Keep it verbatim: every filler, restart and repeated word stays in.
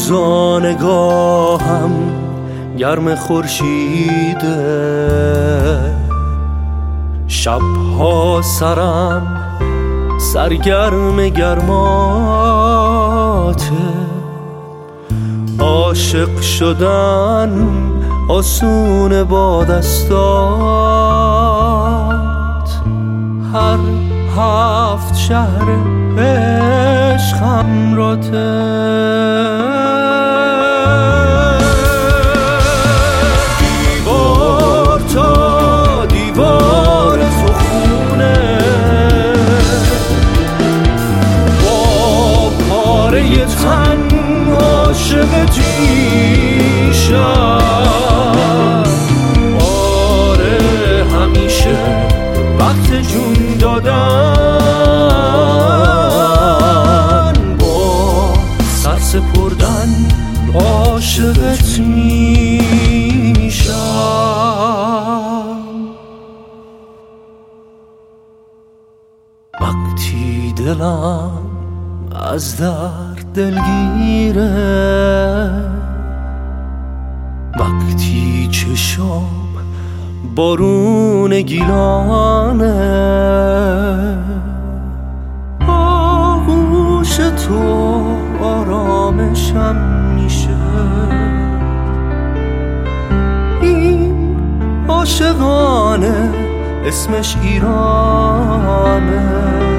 روزا نگاهم گرم خورشیده، شبها سرم سرگرم گرماته. عاشق شدن آسون با دستات، هر هفت شهر عشقم راته. دیوار تا دیوار تو خونه، با پاره تن عاشقتی شد. آره همیشه وقت جون دادن، با سر سپردن عاشقت میشم. وقتی دلم از درد دلگیره، وقتی چشم بارون گیلانه، آغوش تو آرامشم میشه. این عاشقانه اسمش ایرانه.